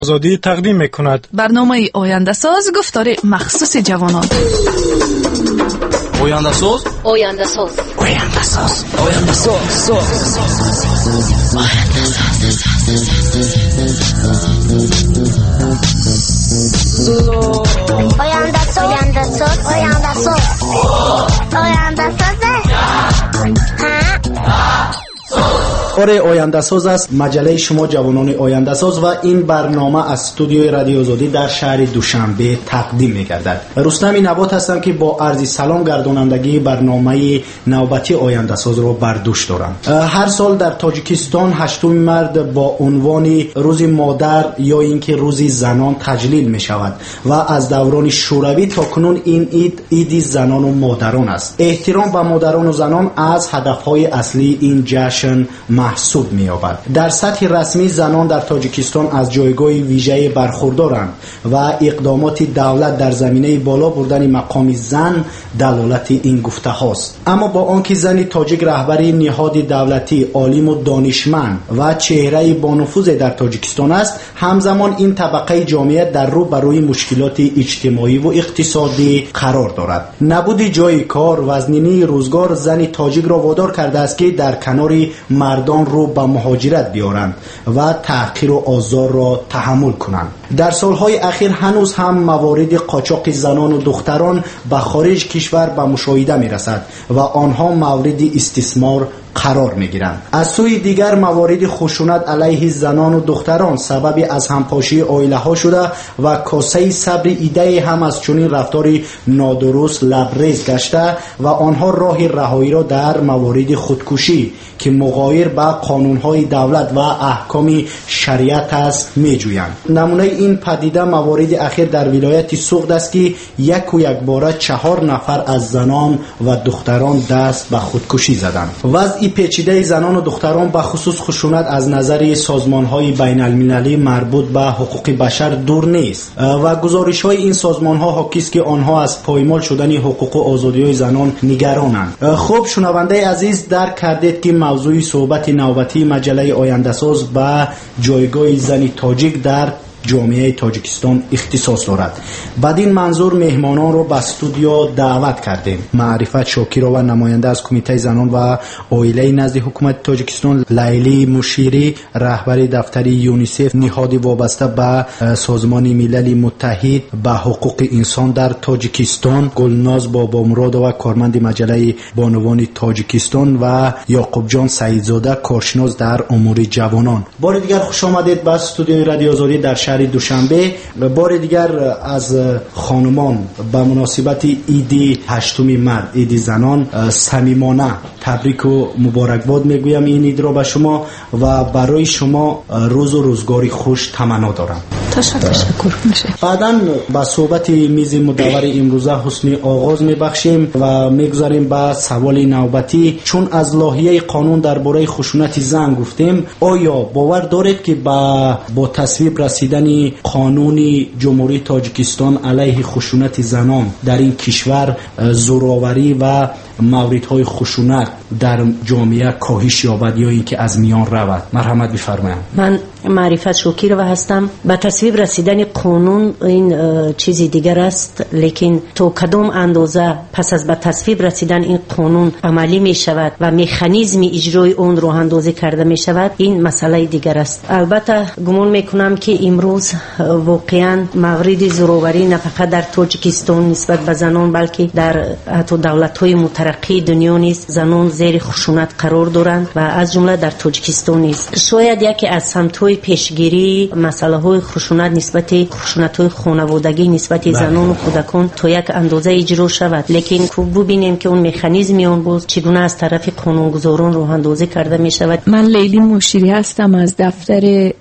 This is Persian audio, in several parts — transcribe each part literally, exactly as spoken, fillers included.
آزادی تقدیم میکند. برنامه آینده ساز گفتار مخصوص جوانان. آینده ساز آینده ساز آینده ساز آینده ساز آینده ساز آینده ساز آینده ساز آینده آره آینده ساز است، مجله شما جوانان آینده ساز و این برنامه از استودیوی رادیو آزادی در شهر دوشنبه تقدیم می‌گردد. رستم نبات هستم که با عرض سلام گردانندگی برنامه نوبتی آینده ساز را بر دوش دارم. هر سال در تاجیکستان هشتم مارد با عنوان روز مادر یا اینکه روز زنان تجلیل می‌شود و از دوران شوروی تا کنون این عید عید زنان و مادران است. احترام به مادران و زنان از هدف‌های اصلی این جشن محسوب می‌یابد. در سطح رسمی زنان در تاجیکستان از جایگاه ویژه‌ای برخوردارند و اقدامات دولت در زمینه بالا بردن مقام زن دلالت این گفته هاست. اما با آنکه زن تاجیک رهبری نهاد دولتی، عالم و دانشمند و چهره با نفوذ در تاجیکستان است، همزمان این طبقه جامعه در رو بر روی مشکلات اجتماعی و اقتصادی قرار دارد. نبود جای کار، وزنینی روزگار زن تاجیک را وادار کرده است که در کنار مردان رو به مهاجرت بیارند و تحقیر و آزار را تحمل کنند. در سالهای اخیر هنوز هم موارد قاچاق زنان و دختران به خارج کشور به مشاهده می رسد و آنها مورد استثمار قرار می گیرند. از سوی دیگر موارد خشونت علیه زنان و دختران سبب از همپاشی عائله ها شده و کاسه صبر ایده هم از چنین رفتار نادرست لبریز گشته و آنها راه رهایی را در موارد خودکشی که مغایر به قانونهای دولت و احکام شریعت است می جویند. نمونه این پدیده موارد اخیر در ولایت سوغد است که یک و یک باره چهار نفر از زنان و دختران دست به خودکشی زدند. وضع پیچیده زنان و دختران به خصوص خشونت از نظر سازمان‌های بین‌المللی مربوط به حقوق بشر دور نیست و گزارش‌های این سازمان‌ها حاکی است که آنها از پایمال شدن حقوق و آزادی‌های زنان نگرانند. خب شنونده عزیز، درک کردید که موضوع صحبت نوبتی مجله آینده ساز به جایگاه زن تاجیک در جامعه تاجیکستان اختصاص دارد. بدین منظور مهمانان را به استودیو دعوت کردیم. معرفت شاکر و نماینده از کمیته زنان و عائله نزد حکومت تاجیکستان، لیلی مشیری رهبر دفتر یونیسف، نهاد وابسته به سازمان ملل متحد به حقوق انسان در تاجیکستان، گلناز بابامراد و کارمند مجله بانوان تاجیکستان و یعقوب جان سعیدزاده کارشناس در امور جوانان. بار دیگر خوش آمدید به استودیوی رادیو آزادی در شهر دوشنبه. بار دیگر از خانمان به مناسبت عید هشتم مارد، عید زنان، صمیمانه تبریک و مبارکباد میگویم این عید را به شما و برای شما روز و روزگاری خوش تمنا دارم. تشکر میشه. بعداً با صحبت میز مدور امروزه حسن آغاز میبخشیم و میگذاریم به سوال نوبتی. چون از لایحه قانون درباره خشونت زن گفتیم، آیا باور دارید که با با تصویب رسیدن قانون جمهوری تاجیکستان علیه خشونت زنان در این کشور زورآوری و موردهای خشونت در جامعه کاهش یابد یا اینکه از میان رود؟ مرحمت بفرمایید. من معرفت شکر و هستم. به تصویب رسیدن قانون این چیزی دیگر است، لیکن تو کدام اندازه پس از به تصویب رسیدن این قانون عملی می شود و مکانیزم اجرای اون رو اندازه کرده می شود، این مسئله دیگر است. البته گمان می کنم که امروز واقعا مورد زورآوری نه فقط در تاجیکستان نسبت به زنان بلکه در حتی دولت‌های مترقی دنیا نیز زنان زیر خشونت قرار دارند و از جمله در تاجیکستان نیز. شاید یکی از سمت‌های پیشگیری مسائل خشونت نسبت خشونت‌های خانوادگی نسبت زنان و کودکان تا یک اندازه اجرا شود، لیکن خوب ببینیم که اون مکانیزمی اون باز چگونه از طرف قانونگذاران راه اندازی کرده می شود. من لیلی مشیری هستم از دفتر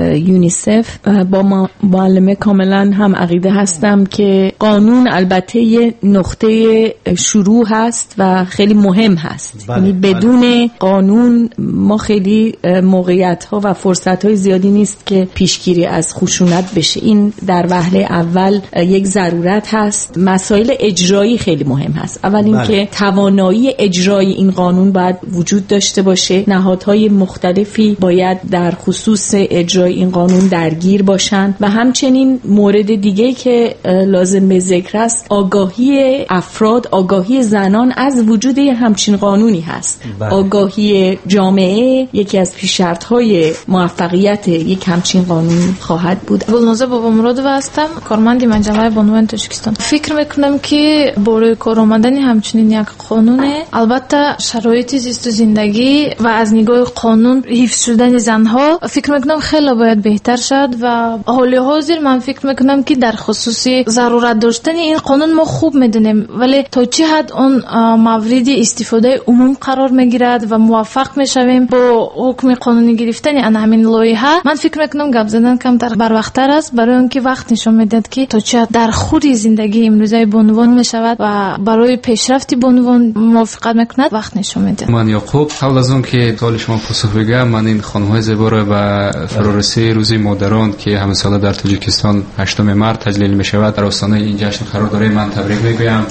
یونیسف. با معلمه کاملا هم عقیده هستم که قانون البته یه نقطه شروع هست و خیلی مهم هست. بله، یعنی بدون بله. قانون ما خیلی موقعیت ها و فرصت های زیادی نیست که پیشگیری از خشونت بشه. این در وهله اول یک ضرورت هست. مسائل اجرایی خیلی مهم هست. اول اینکه بله. توانایی اجرای این قانون باید وجود داشته باشه. نهادهای مختلفی باید در خصوص اجرای این قانون درگیر باشند و همچنین مورد دیگه که لازم به ذکر است آگاهی افراد، آگاهی زنان از وجود همچین قانونی هست. بله. آگاهی جامعه یکی از پیش‌شرط‌های موفقیت یک همچین قانون خواهد بود. گلنازه بابامرادова هستم، کارمند مجله بانوان تاجیکستان. فکر میکنم که برای کار آمدن همچنین یک قانونه، البته شرایط زیست و زندگی و از نگاه قانون حفظ شدن زنها فکر میکنم خیلی باید بهتر شد و حال حاضر من فکر میکنم که در خصوص ضرورت داشتن این قانون ما خوب میدونیم، ولی تا چه حد اون مورد استفاده عموم قرار میگیرد و موفق میشویم با حکم قانونی گرفتن ان همین لایحه، من فکر میکنم گپ زدن کم در بر وقت‌تر است، برای اینکه وقت نشون میداد که تا چه در خود زندگی امروزه بانوان میشود و برای پیشرفت بانوان موافقت میکند وقت نشون میده. من یعقوب، قبل از اون که سوال شما پاسخ بگم، من این خانم‌های زیبا رو به فرارسی روز مادران که همین سال در تاجیکستان هشتم مارس تجلیل میشود در آستانه این جشن قرار داره من تبریک میگویم.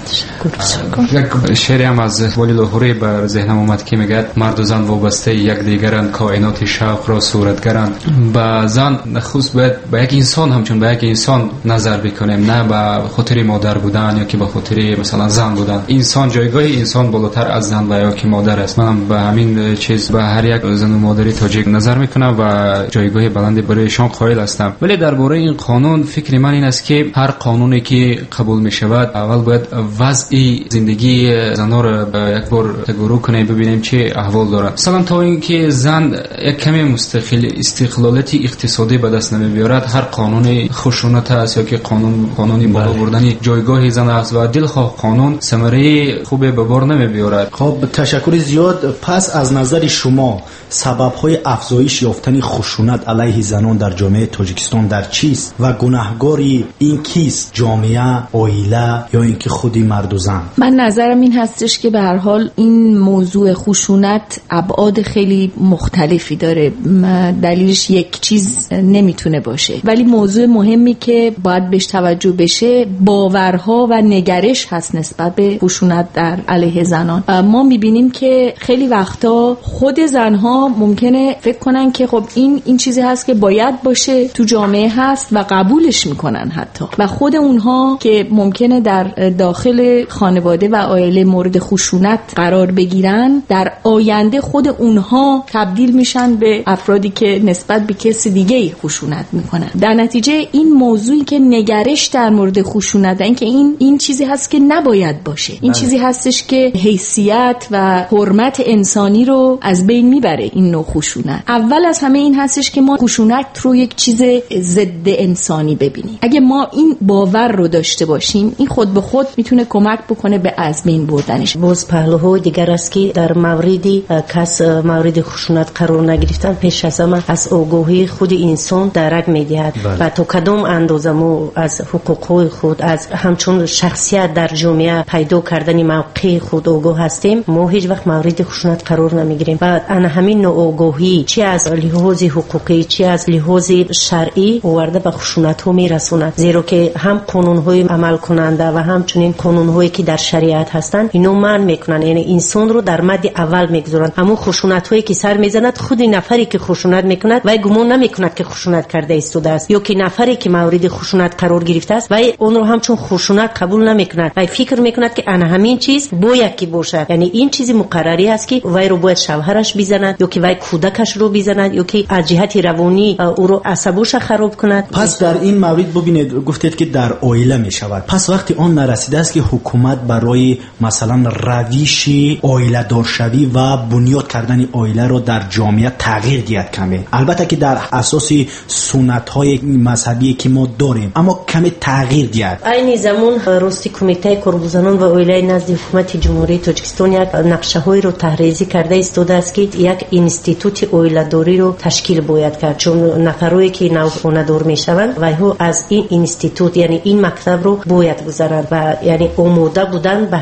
یک شعری هم از ولی لاهوری بر ذهنم اومد که میگه مرد و زن وابسته یک دیگرند، کائنات شوق را صورتگرند. با زن نخست باید به یک انسان همچون به یک انسان نظر بکنیم، نه به خاطر مادر بودن یا که به خاطر مثلا زن بودن. انسان جایگاه انسان بالاتر از زن و یا که مادر است. منم به همین چیز به هر یک زن و مادری تاجیک نظر میکنم و جایگاه بلندی برای شان قائل هستم. ولی درباره این قانون فکر من این است که هر قانونی که قبول می شود اول باید وضع زندگی زنان را به یک بار تگرو کنیم ببینیم چه احوال دارد. مثلا تا اینکه زن یک کمی مستقل استقلالات اقتصادی به دست نمیارد، هر قانون خشونت است یا که قانون قانونی بالا بردن جایگاه زن است و دلخواه قانون ثمره خوبی به بار نمیارد. خب تشکر زیاد. پس از نظر شما سبب‌های افزایش یافتن خشونت علیه زنان در جامعه تاجیکستان در چیست و گناهگاری این کیست؟ جامعه، عائله یا اینکه خودی مرد و زن؟ من نظرم این هستش که به هر حال این موضوع خشونت ابعاد خیلی مختلفی داره. دلیلش یک چیز نمیتونه باشه، ولی موضوع مهمی که باید بهش توجه بشه باورها و نگرش هست نسبت به خشونت در علیه زنان. ما میبینیم که خیلی وقتا خود زنها ممکنه فکر کنن که خب این این چیزی هست که باید باشه، تو جامعه هست و قبولش میکنن حتی، و خود اونها که ممکنه در داخل خانواده و عائله مورد خشونت قرار بگیرن، در آینده خود اونها تبدیل میشن به افرادی که نسبت به کسی دیگه خشونت میکنن. در نتیجه این موضوعی که نگرش در مورد خشونت، این که این این چیزی هست که نباید باشه، این چیزی هستش که حیثیت و حرمت انسانی رو از بین میبره. این نوع خشونت اول از همه این هستش که ما خشونت رو یک چیز ضد انسانی ببینیم. اگه ما این باور رو داشته باشیم، این خود به خود میتونه کمک بکنه به از بین بردنش. باز پهلوهای دیگر است که در موردی کس مورد خشونت قرار نگرفتن پیش از همه از آگاهی خود انسان درک میدهد و تا کدام اندازه ما از حقوق خود، از همچون شخصیت در جامعه پیدا کردن موقع خود آگاه هستیم، ما هیچ وقت مورد خشونت قرار نمیگیریم. و ان همین نوع آگاهی چی از لحاظ حقوقی چی از لحاظ شرعی آورده به خشونت ها میرسوند، زیرا که هم قانون های عمل کننده و همچنین قانون هایی که در شریعت هستند اینو من میکنن، یعنی انسان رو در مد اول میگذارن. همون خشونت هایی که سر میزند خود نفری که خشونت میکند و گمان نمیکند که خشونت کرده ایستاده است، یا که نفری که مورد خشونت قرار گرفته است و اون رو همچون خشونت قبول نمیکند و فکر میکند که ان همین چیز باید کی باشد، یعنی این چیزی مقرری است که وای رو باید شوهرش بزند یا که وای کودکش رو بزند یا که از جهت روانی او رو عصبوش خراب کند. پس در این مورد ببینید گفتید که در عائله می شود، پس وقتی آن نرسیده است که حکومت برای مثلا روش عائله دارشوی و بنیاد کردن عائله رو در جامعه تغییر دهد کمی، البته که در اساس سنت های مذهبی که ما داریم، اما کمی تغییر دهد. این زمان راستی کمیته کارگزاران و عائله نزد حکومت جمهوری تاجیکستان یک نقشه های رو طرحریزی کرده ایستاده است که یک اینستیتوت عائله داری رو تشکیل باید کرد، چون نفرایی که نوخانه‌دار میشوند و هو از این اینستیتوت یعنی این مکتب رو باید گذارند و یعنی آماده بودن به حیات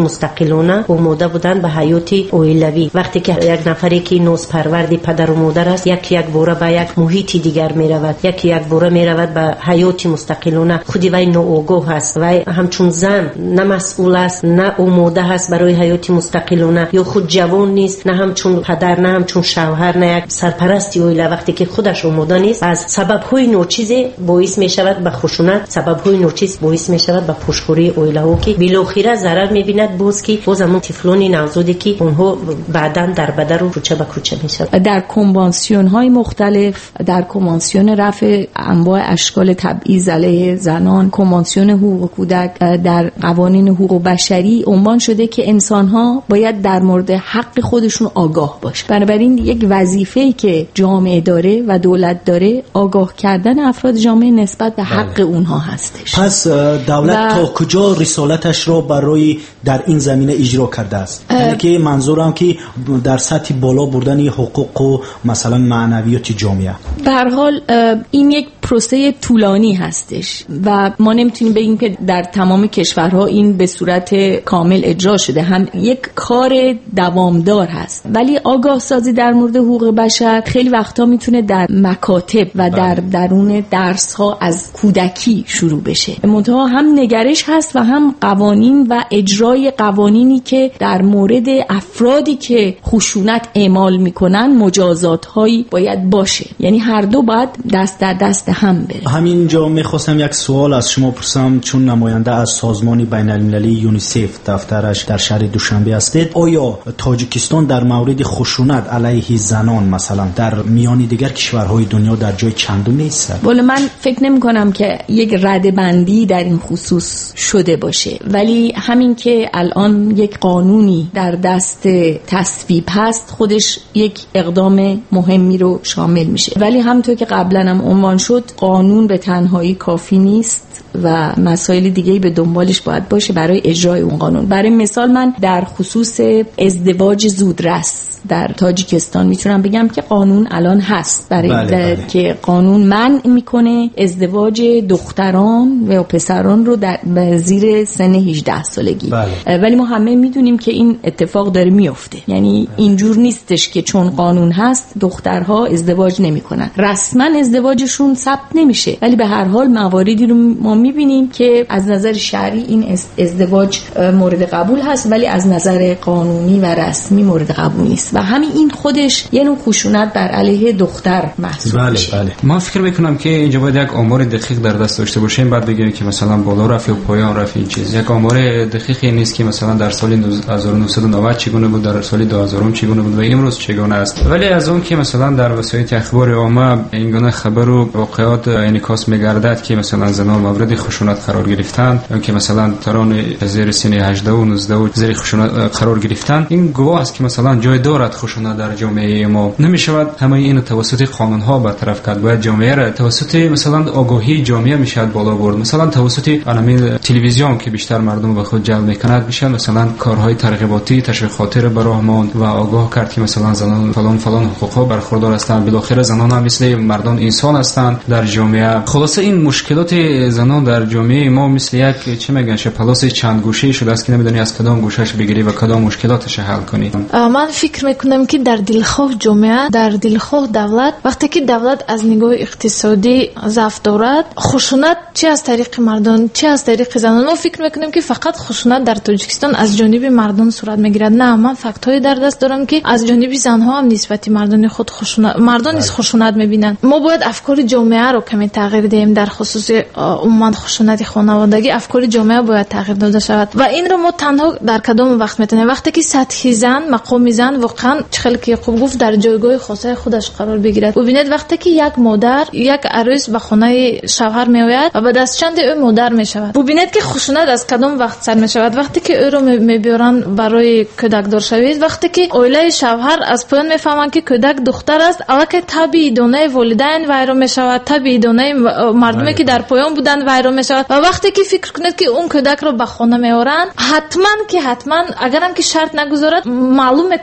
مستقلانه آماده بودن به حیات اویلوی. وقتی که یک نفری که نوز پروردی پدر و مادر است، یک یک بوره به یک محیط دیگر می رود، یک یک بوره می رود به حیات مستقلانه. خودی وی ناآگاه است، وی همچون زن نه مسئول است، نه آماده است برای حیات مستقلانه، یا خود جوان نیست، نه همچون پدر، نه همچون شوهر، نه یک سرپرستی اویله. وقتی که خودش آماده نیست، از سبب های ناچیز باعث می شود به خشونت، سبب های ناچیز باعث می شود به پشخوری اویله ها که بالاخره ضرر می بیند. باز که باز همون طفلان نوزادی که اونها بعداً در بدر و کوچه به کوچه می شود. در کنوانسیون های مختلف، در کنوانسیون رفع انواع اشکال تبعیض علیه زنان، کنوانسیون حقوق کودک، در قوانین حقوق بشری عنوان شده که انسان ها باید در مورد حق خودشون آگاه باشه. بنابراین یک وظیفه‌ای که جامعه داره و دولت داره آگاه کردن افراد جامعه نسبت به حق بله. اونها هستش. پس دولت و... تا کجا رسالتش را برای در این زمینه اجرا کرده است؟ یعنی که منظورم که در سطح بالا بردن حقوق و مثلا معنویات جامعه. به هر حال این یک پروسه طولانی هستش و ما نمیتونیم بگیم که در تمام کشورها این به صورت کامل اجرا شده. هم یک کار دوامدار هست، ولی آگاه سازی در مورد حقوق بشر خیلی وقتا میتونه در مکاتب و در درون درس ها از کودکی شروع بشه. منتها هم نگرش هست و هم قوانین و اجرای قوانینی که در مورد افرادی که خشونت اعمال میکنن مجازات هایی باید باشه. یعنی هر دو باید دست در دست هم بره. همینجا میخواستم یک سوال از شما پرسم، چون نماینده از سازمان بین المللی یونیسف دفترش در شهر دوشنبه هستید. آیا تاجیکستان در مورد خشونت علیه زنان مثلا در میان دیگر کشورهای دنیا در جای چندم نیست؟ ولی من فکر نمی کنم که یک ردبندی در این خصوص شده باشه، ولی همین که الان یک قانونی در دست تصویب هست خودش یک اقدام مهمی رو شامل میشه. ولی همونطور که قبلا هم عنوان شد، قانون به تنهایی کافی نیست و مسائل دیگه‌ای به دنبالش باید باشه برای اجرای اون قانون. برای مثال من در خصوص ازدواج زودرس در تاجیکستان میتونم بگم که قانون الان هست برای بله بله. که قانون منع میکنه ازدواج دختران و پسران رو در زیر سن هجده سالگی. بله. ولی ما همه میدونیم که این اتفاق داره میفته. یعنی اینجور نیستش که چون قانون هست دخترها ازدواج نمیکنن، رسما ازدواجشون ثبت نمیشه، ولی به هر حال مواردی رو ما میبینیم که از نظر شرعی این ازدواج مورد قبول هست، ولی از نظر قانونی و رسمی مورد قبول نیست و همین این خودش یه نوع خشونت بر علیه دختر محسوب بله میشه. بله. ما فکر میکنم که اینجا باید یک آمار دقیق در دست داشته باشیم، بعد بگیم که مثلا بالا رفت یا پایان رفت این چیز. یک آمار دقیقی نیست که مثلا در سال هزار و نهصد و نود چگونه بود، در سال دو هزار چگونه بود و امروز چگونه است. ولی از اون که مثلا در وسایل اخبار عامه این گونه خبر و واقعات انعکاس میگردد که مثلا زنان مورد خشونت قرار گرفتن، اون که مثلا تران زیر سن هجده و نوزده و زیر خشونت قرار گرفتن، این گواه است که مثلا جای دارد خشونت در جامعه ما. نمیشود همه اینو توسط قانون ها برطرف کرد، باید جامعه را توسط مثلا آگاهی جامعه میشد بالا برد، مثلا توسط علامه تلویزیون که بیشتر مردم به خود جلب میکند میشه مثلا کارهای ترغیباتی تشویقاتی را برای ماند و آگاه کرد که مثلا زنان فلان فلان حقوقا برخوردار هستند، بالاخره زنان هم مثل مردان انسان هستند در جامعه. خلاصه این مشکلات زنان در جامعه ما مثل یک چه میگن پلاس چند گوشه شده است که نمیدونی از کدام گوشهش بگیری و کدام مشکلاتش حل کنی. من فکر میکنم که در دلخواه جامعه، در دلخواه دولت، وقتی که دولت از نگاه اقتصادی ضعف دارد، خشونت چه از طریق مردان چه از طریق زنان، ما فکر میکنیم که فقط خشونت در تاجیکستان از جانب مردان صورت میگیرد. نه، من فکت های در دست دارم که از جانب زنها هم نسبت مردان خود خشونت، مردان نیز خشونت میبینند. ما باید افکار جامعه رو کمی تغییر دهیم. در خصوص عموما خشونت خانوادگی افکار جامعه باید تغییر داده شود و این رو ما تنها در کدام وقت میتونیم؟ وقتی که سطح زن، مقام زن واقعا چخل که خوب گفت در جایگاه خاصه خودش قرار بگیرد. ببینید وقتی که یک مادر، یک عروس به خانه شوهر میآید و بعد از چند او مادر میشود، ببینید که خشونت از کدام وقت سر میشود؟ وقتی که او رو میبرن برای کودک دار شوید، وقتی که اوله شوهر از پایان میفهمن که کودک دختر است، اول که طبیعی دانه والدین ویران میشود، طبیعی دانه مردمی که در پایان بودند ویران میشود و وقتی که فکر کنید که اون کودک رو به خانه میارن، حتما که حتما اگرم که شرط نگذارد معلوم میکند به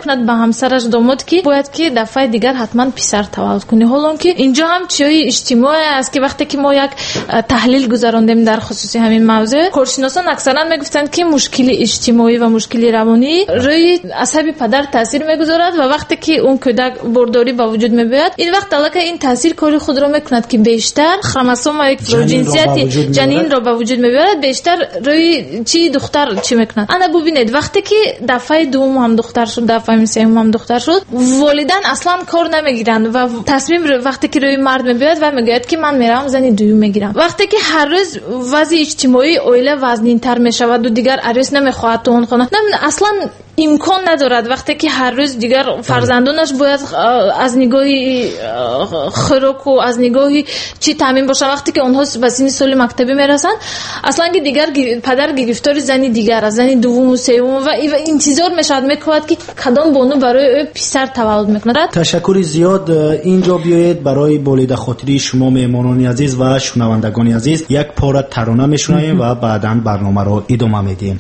همسرش داماد که باید که دفعه دیگر حتما پسر تولد کنه. حالا که اینجا هم چیزای اجتماعی است که وقتی که ما یک تحلیل گذراندیم در خصوص همین موضوع، کارشناسان اکثرا میگفتند که مشکل اجتماعی و مشکل روانی روی عصب پدر تاثیر میگذارد و وقتی که اون کودک بارداری به وجود میاد این وقت البته این تاثیر کاری خود را میکند که بیشتر خروموسوم و جنسیت جنین را به وجود میبرد، بیشتر روی چی دختر چی میکند. انا ببینید وقتی که دفعه دوم هم دختر شد، دفعه سوم هم دختر شد، والدین اصلا کار نمیگیرند و تصمیم وقتی که روی مرد میاد و میگه که من میرم زنی دوم میگیرم. وقتی که هر روز وضع اجتماعی اویله وزنین تر میشود و دیگر عروس نمیخواهد تو اون خانه، اصلا امکان ندارد وقتی که هر روز دیگر فرزندانش باید از نگاهی خوراک و از نگاهی چی تامین باشن. وقتی که اونها به سن سال مکتبی میرسن اصلا که دیگر پدر گرفتار زنی دیگر از زنی دوم و سوم و انتظار میشد میکند که کدام بانو برای پسر تولد میکند. تشکر زیاد. اینجا بیایید برای بولید خاطری شما مهمانان عزیز و شنوندگان عزیز یک پاره ترانه میشنویم و بعداً برنامه رو ادامه میدیم.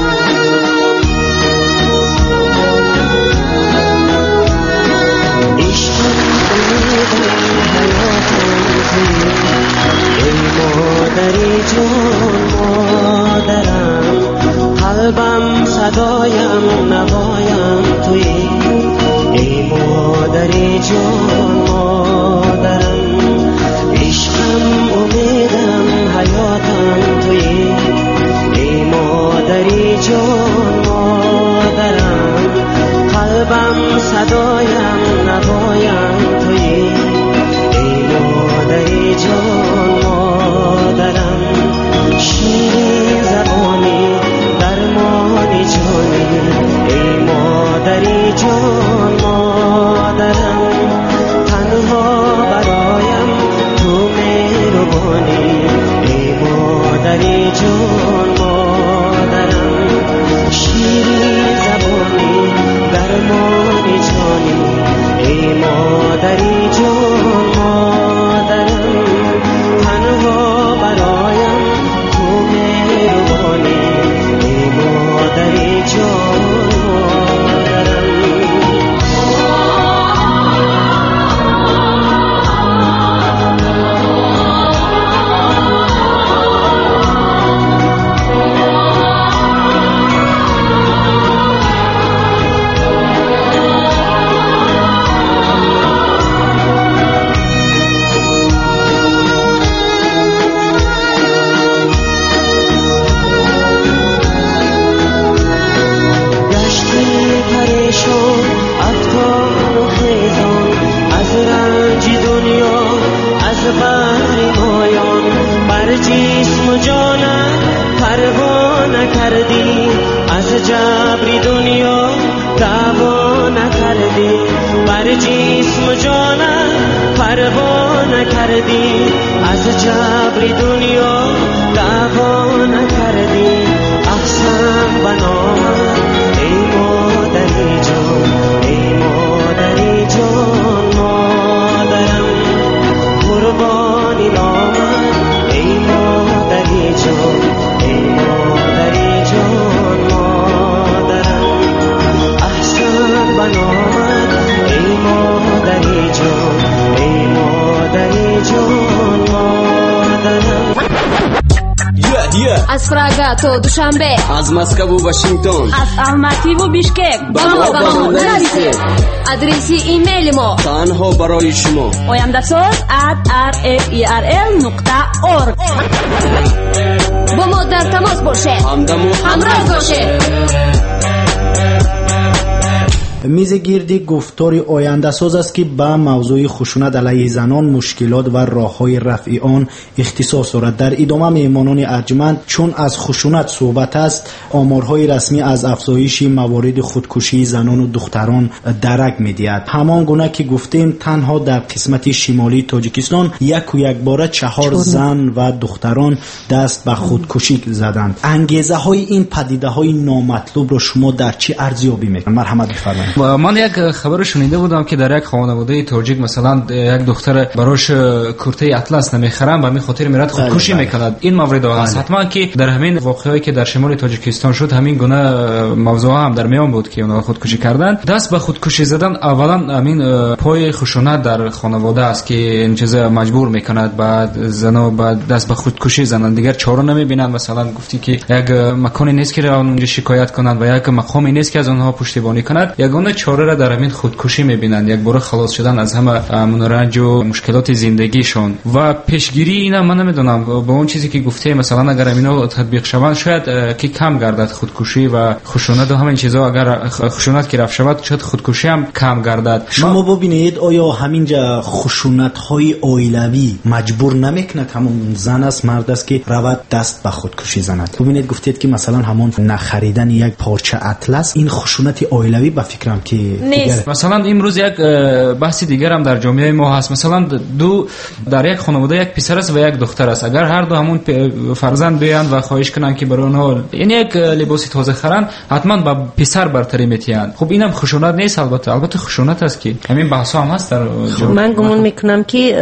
قلبم صدایم نوایم توی ای مادری جان مادرم، عشقم امیدم حیاتم توی ای مادری جان مادرم، قلبم صدایم نوایم توی ای مادری جان مادرم، شیرین زبانی درمانی جانی ای مادری جان مادرم، تنها برایم تو مهربانی ای مادری جان مادرم، شیرین زبانی درمانی جانی ای مادری جان مادرم، تنها برایم تو مهربانی ای مادری جان مادرم. جبری دنیا دعوا نکردی، بر جسم جانم پروا نکردی، از جبری دنیا دعوا نکردی، احسن بنامم ای مادری جان ای مادری جان مادرم، قربانی نامم ای مادری جان ای مادری جان مادرم، احسن بنامم ای مادری جان ای مادری جان مادرم. از پراگا تا دوشنبه، از مسکو و واشنگتن، از الماتی و بیشکک با ما با ما نرسید. ادرسی ایمیل ما تنها برای شما oyandasuz at r f e r l نقطه org. با ما در تماس باشه، همراه باشه. میز گردی گفتار آینده ساز است که به موضوع خشونت علیه زنان، مشکلات و راههای رفع آن اختصاص دارد. در ادامه مهمانان ارجمند چون از خشونت صحبت است، آمارهای رسمی از افزایش موارد خودکشی زنان و دختران درک می‌دهد. همان گونه که گفتیم تنها در قسمت شمالی تاجیکستان یک و یک باره چهار زن و دختران دست به خودکشی زدند. انگیزه های این پدیده های نامطلوب را شما در چی ارزیابی می‌کنید؟ مرحمت بفرمایید. من یک خبر شنیده بودم که در یک خانواده تاجیک مثلا یک دختر براش کرته اطلس نمیخرن و می خاطر میراد خودکشی بله بله. میکند. این مورد است حتما که در همین واقعهایی که در شمال تاجیکستان شد همین گونه موضوع هم در میان بود که اونها خودکشی کردن. دست به خودکشی زدن اولا همین پای خشونت در خانواده است که این چیز مجبور میکند بعد زنا بعد دست به خودکشی زنن، دیگر چاره نمیبینن. مثلا گفتی که یک مکانی نیست که اونجا شکایت کنند و یک مقامی نیست که از اونها پشتیبانی کند، یگانه چاره را در همین خودکشی میبینند، یک بار خلاص شدن از همه منرنج و مشکلات زندگیشون. و پیشگیری اینا من نمیدونم با اون چیزی که گفته مثلا اگر اینا تطبیق شوند شاید که کم گردد خودکشی و خشونت و همین چیزا، اگر خشونت که رفع شود شاید خودکشی هم کم گردد. شما ببینید آیا همینجا خشونت های اویلوی مجبور نمیکنه همون زن است مرد است که رود دست به خودکشی زند؟ ببینید گفتید که مثلا همون نخریدن یک پارچه اطلس این خشونت اویلوی به فکرم که نیست. مثلا امروز یک بحث دیگر هم در جامعه ما هست، مثلا دو در یک خانواده یک پسر است و یک دختر است، اگر هر دو همون فرزند بیان و خواهش کنن که برای اونها یعنی یک لباس تازه خرن حتما با پسر برتری میتیان. خب اینم خشونت نیست؟ البته البته خشونت است که همین بحث هم هست در جامعه. من گمان میکنم که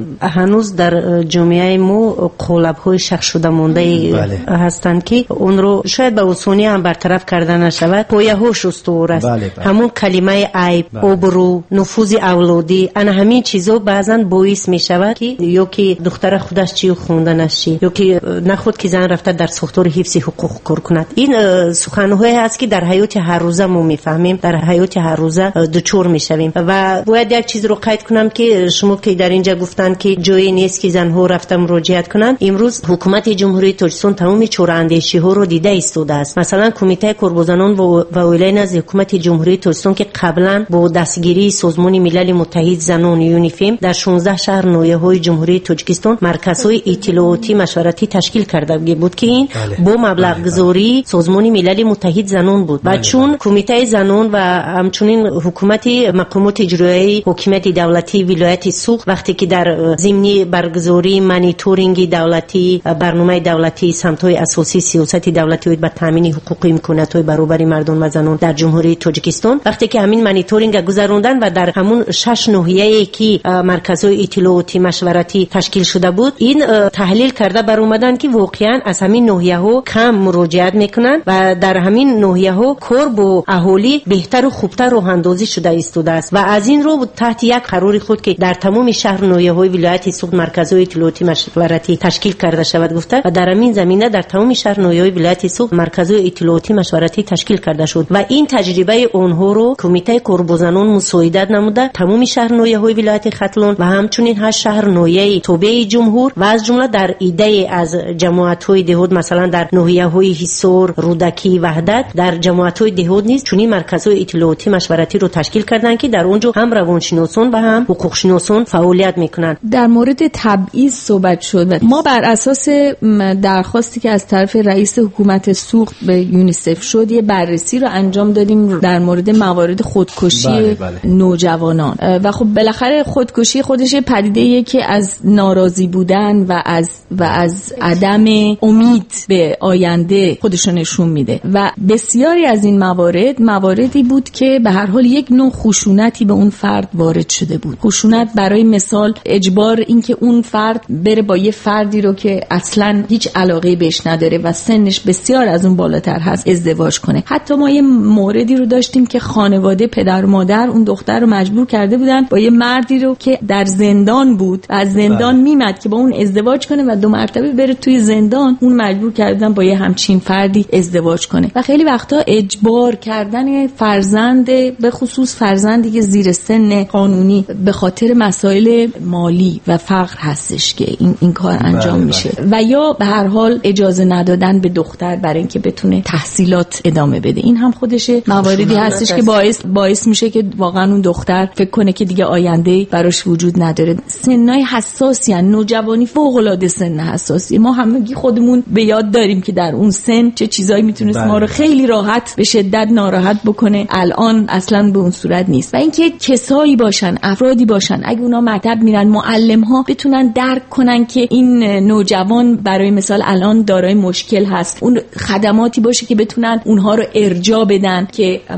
هنوز در جامعه ما قالب های شخص شده مونده بله. هستند که اون رو شاید به آسانی هم برطرف کرده نشود. پایه هاش استوار است. بله بله. همون کلمه عیب، بله. ابرو، نفوذ اولادی، ان همین چیزا بعضا باعث میشود که یا که دختر خودش چی خوندنش چی یا که نخود که زن رفته در ساختار حفظ حقوق کار کند. این سخن‌هایی هست که در حیات هر روزه ما میفهمیم، در حیات هر روزه دچار میشویم. و باید یک چیز رو قید کنم که شما که در اینجا گفتن که جایی نیست که زنها رفتن مراجعت کنند، امروز حکومت جمهوری تاجیکستان تمام چوراندیشی ها رو دیده ایستاده است. مثلا کمیته کارگزاران و وکلای از حکومت جمهوری تاجیکستان که قبلا با دستگیری سازمان ملل متحد زنان یونیفیم در شانزده شهر ناحیه‌های جمهوری تاجیکستان مرکزهای اطلاعاتی مشورتی تشکیل کرده بود که این بله. با مبلغ گذاری سازمان ملل متحد زنان بود. بله. و چون کمیته زنان و همچنین حکومت مقامات اجرایی حکومت دولتی ولایت سوق وقتی که در ضمن برگزاری مانیتورینگ دولتی برنامه دولتی سمت‌های اساسی سیاست دولتی به تامین حقوق امکانات‌های برابر مردان و زنان در جمهوری تاجیکستان وقتی که همین مانیتورینگ گذروندن و در همون شش ناحیه‌ای که مرکزهای اطلاعاتی مشورتی تشکیل شده بود این تحلیل کرده بر اومدن که واقعا از همین ناحیه‌ها کم مراجعت میکنن و در همین ناحیه‌ها کار با اهالی بهتر و خوبتر راه اندازی شده ایستاده است و از این رو تحت یک قرار خود که در تمام شهر ناحیه‌های ولایت سوق مرکزهای اطلاعاتی مشورتی تشکیل کرده شود گفته و در همین زمینه در تمام شهر ناحیه‌های ولایت سوق مرکزهای اطلاعاتی مشورتی تشکیل کرده شد و این تجربه اونها رو کمیته کارگزاران مساعدت نموده تمام شهر ناحیه‌های ولایت ختلون و همچنین هر شهر ناحیه تابع جمهور و از جمله در ایده از جماعت‌های دهود مثلا در ناحیه‌های حصار، رودکی، وحدت در جماعت‌های دهود نیز چنین مرکزهای اطلاعاتی مشورتی رو تشکیل کردن که در اونجا هم روانشناسان و هم حقوق شناسان فعالیت میکنن. در مورد تبعیض صحبت شد. ما بر اساس درخواستی که از طرف رئیس حکومت سوق به یونیسف شد یه بررسی رو انجام دادیم در مورد موارد خودکشی بله بله. نوجوانان و خب بالاخره خودکشی خودش پدیده‌ایه که از ناراضی بودن و از و از عدم امید به آینده خودش نشون میده و بسیاری از این موارد مواردی بود که به هر حال یک نوع خشونتی به اون فرد وارد شده بود. خشونت برای مثال اجبار اینکه اون فرد بره با یه فردی رو که اصلاً هیچ علاقه بهش نداره و سنش بسیار از اون بالاتر هست ازدواج کنه. حتی ما یه موردی رو داشتیم که خانواده پدر و مادر اون دختر رو مجبور کرده بودن با یه مردی رو که در زندان بود و از زندان میمد که با اون ازدواج کنه و دو مرتبه بره توی زندان اون مجبور کردن با یه همچین فردی ازدواج کنه و خیلی وقتا اجبار کردن فرزند به خصوص فرزندی که زیر سن قانونی به خاطر مسائل مالی و فقر هستش که این این کار انجام بله میشه بله. و یا به هر حال اجازه ندادن به دختر برای اینکه بتونه تحصیلات ادامه بده. این هم خودش مواردی هستش که باعث باعث میشه که واقعا اون دختر فکر کنه که دیگه آینده براش وجود نداره. سنای حساسی ان نوجوانی فوق العاده سن حساسی. ما همگی خودمون به یاد داریم که در اون سن چه چیزایی میتونه ما رو خیلی راحت به شدت ناراحت بکنه. الان اصلا به اون صورت نیست. و اینکه کسایی باشن، افرادی باشن اگه اونا مکتب میرن معلم ها بتونن درک کنن که این نوجوان برای مثال الان دارای مشکل هست، اون خدماتی باشه که بتونن اونها رو ارجاع بدن که مشاور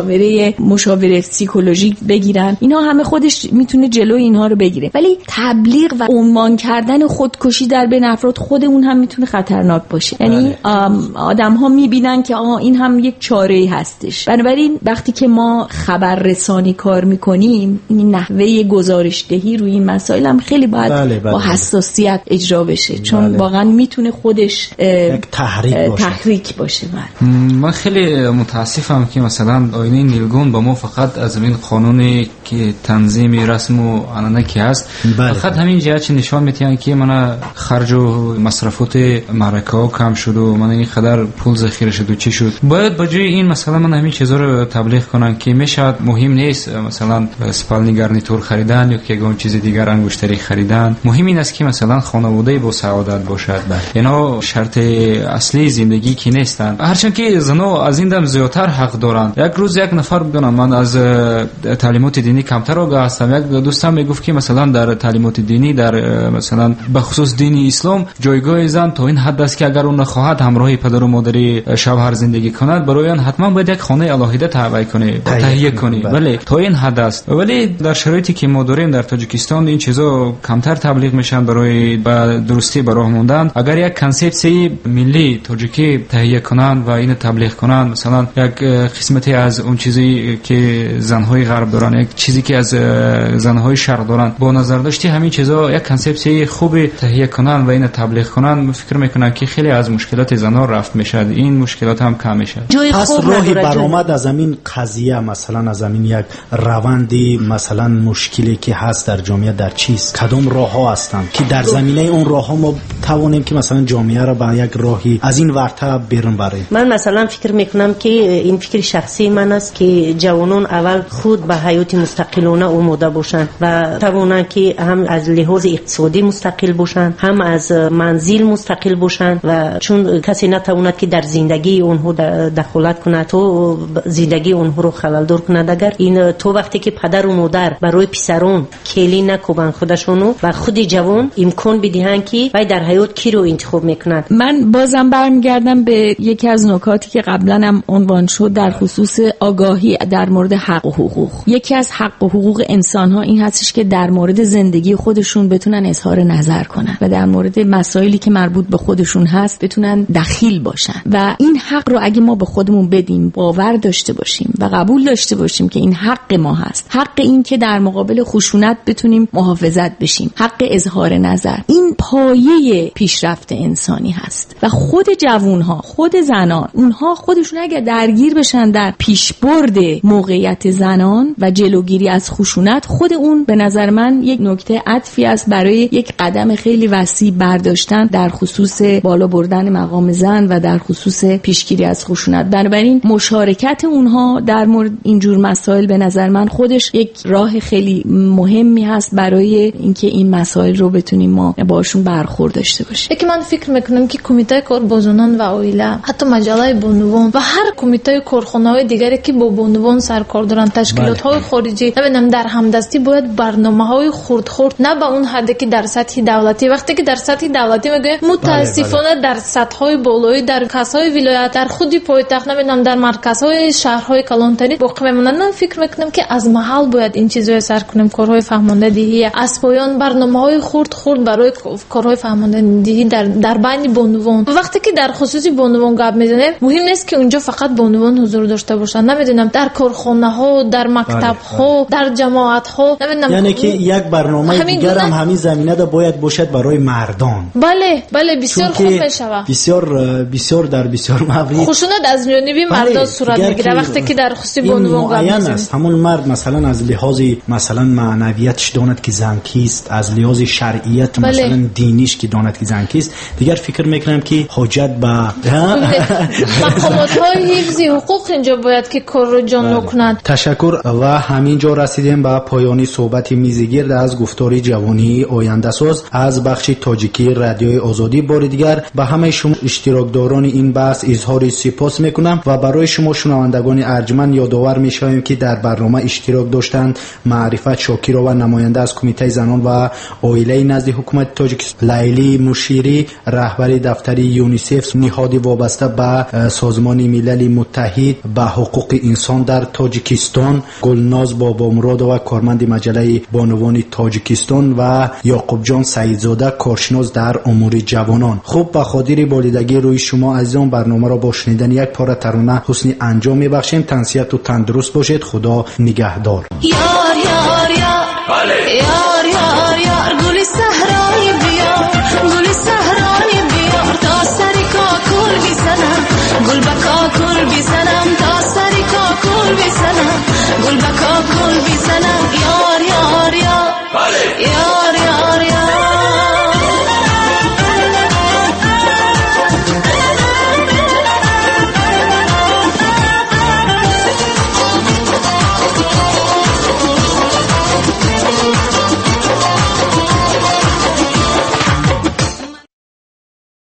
مشاوره مشاوره پسیکولوژیک بگیرن. اینا همه خودش میتونه جلوی اینها رو بگیره. ولی تبلیغ و عنوان کردن خودکشی در بین افراد خود اون هم میتونه خطرناک باشه. یعنی آدم‌ها میبینن که آها این هم یک چاره‌ای هستش. بنابراین وقتی که ما خبررسانی کار میکنیم این نحوه گزارش‌دهی روی این مسائل هم خیلی باید بله بله با حساسیت اجرا بشه، چون بله. واقعا میتونه خودش یک تحریک باشه. تحریک باشه. بله. من خیلی متاسفم که مثلا آینه نیلگون با ما فقط از این قانونی که تنظیم رسم و عنعنه که هست بله. فقط همین جهت نشان میتین که من خرج و مصرفات معرکه ها کم شد و من این قدر پول ذخیره شد و چی شد. باید با جای این مثلا من همین چیزا رو تبلیغ کنم که میشد مهم نیست مثلا اسپالنی گارنیتور خریدن یا که اون چیز دیگر انگشتری خریدن. مهم این است که مثلا خانواده با سعادت باشد. اینا شرط اصلی زندگی کی نیستن. هرچند که زنا از این دم زیادتر حق دارن. یک روز یک نفر بدونم من از تعلیمات دینی کمتر آگاه هستم. یک دوستم میگفت که مثلا در تعلیمات دینی در مثلا به خصوص دین اسلام جایگاه زن تا این حد است که اگر اون خواهد همراه پدر و مادر شوهر زندگی کند برای آن حتما باید یک خانه الهیده تهیه کنه تهیه کنه. ولی تا این حد است. ولی در شرایطی که ما داریم در تاجیکستان این چیزا کمتر تبلیغ میشن برای به درستی به راه موندن. اگر یک کانسپسی ملی تاجیکی تهیه کنن و این تبلیغ کنن مثلا یک قسمتی از اون چیزی که زنهای غرب دارن یک چیزی که از زنهای شرق دارن با نظر داشتی همین چیزا یک کانسپسی خوب تهیه کنن و این تبلیغ کنن فکر میکنن که خیلی از مشکلات زنها رفت میشه، این مشکلات هم کم میشه. پس راهی برآمد از همین قضیه مثلا از همین یک روندی مثلا مشکلی که هست در جامعه در چیست کدام راه ها هستند که در زمینه اون راه ها ما توانیم که مثلا جامعه را به یک راهی از این ورطه بیرون بریم؟ من مثلا فکر میکنم که این فکر شخصی من است که جوانان اول خود به حیات مستقلانه آماده باشند و توانند که هم از لحاظ اقتصادی مستقل باشند هم از منزل مستقل باشند و چون کسی نتواند که در زندگی اونها دخالت کند تو زندگی اونها رو خلل دار کند. اگر این تو وقتی که پدر و مادر برای پسران کلی نکوبن خودشونو و خود جوان امکان بدهند که وای در حیات کی رو انتخاب میکنند. من بازم برمیگردم به یکی از نکاتی که قبلا هم عنوان شد در خصوص آگاهی در مورد حق و حقوق. یکی از حق و حقوق انسان ها این هستش که در مورد زندگی خودشون بتونن اظهار نظر کنن و در مورد مسائلی که مربوط به خودشون هست بتونن دخیل باشن و این حق رو اگه ما به خودمون بدیم باور داشته باشیم و قبول داشته باشیم که این حق ما هست، حق این که در مقابل خشونت بتونیم محافظت بشیم، حق اظهار نظر، این پایه پیشرفت انسانی هست و خود جوانها خود زنان اونها خودشون اگه درگیر بشن در پیشبرد موقعیت زنان و جلوگیری از خشونت خود اون به نظر من یک نکته عطفی است برای یک قدم خیلی وسیع برداشتن در خصوص بالا بردن مقام زن و در خصوص پیشگیری از خشونت. بنابراین مشارکت اونها در مورد اینجور مسائل به نظر من خودش یک راه خیلی مهمی هست برای اینکه این مسائل رو بتونیم ما باشون برخورد داشته باشیم. یکی من فکر میکنم که کمیته کار با زنان و عائله حتی مجله بانوان و هر کمیته کارخانه‌های دیگری که با بانوان سرکار دارن تشکیلات‌های خارجی ببینم در همدستی باید برنامه‌های خرد خرد نه به اون حدی که در سطح دولتی وقتی که در سطح دولتی میگه متاسفانه در سطح‌های بالایی در کسای ولایت در خودی پایتخت نمیدونم در مرکزهای شهرهای کلانتری واقع میمونن. من فکر میکنم که از محل باید این چیزا سر کنیم کارهای فهماندهی از پایان برنامه‌های خرد خرد برای کارهای فهماندهی در در بین بانوان. وقتی که در خصوص بانوان گپ میزنه مهم نیست که اونجا فقط بانوان حضور داشته باشن، نمیدونم در کارخانه‌ها در مکتب‌ها در جماعت‌ها نمیدونم یعنی که یک برنامه دیگر هم همین زمینه دا باید باشد برای مردان. بله بله بسیار خوب میشود. بسیار بسیار در بسیار مورد خشونت از جانب مردان صورت میگیره وقتی که در خصوص بانوان گپ میزنه. همون مرد مثلا از لحاظ مثلا معنویتش داند که زن کیست، از لحاظ شرعیت بله. مثلا دینیش که داند که زن کیست، دیگر فکر میکنم که حاجت به مقامات‌های حفظ حقوق اینجا باید که کار رو جان کنند. تشکر و همینجا رسیدیم به پایانی صحبت میزگرد از گفتار جوانی آینده ساز از بخش تاجیکی رادیوی آزادی. بار دیگر به همه شما اشتراکداران این بحث اظهار سپاس میکنم و برای شما شنوندگان ارجمند یادآور میشویم که در برنامه اشتراک داشتند معرفت شاکر و نماینده از کمیته زنان و عائله نزد حکومت تاجیکستان، لیلی مشیری رهبر دفتر یونیسف نهاد وابسته به سازمان ملل متحد به حقوق حقوق انسان در تاجیکستان، گلناز بابامراد و کارمند مجله بانوان تاجیکستان و یعقوب جان سعیدزاده کارشناس در امور جوانان. خوب به خاطر بالیدگی روی شما عزیزان برنامه را با شنیدن یک پاره ترانه حسنی انجام میبخشیم. تنسیت و تندرست باشید. خدا نگهدار. یار یار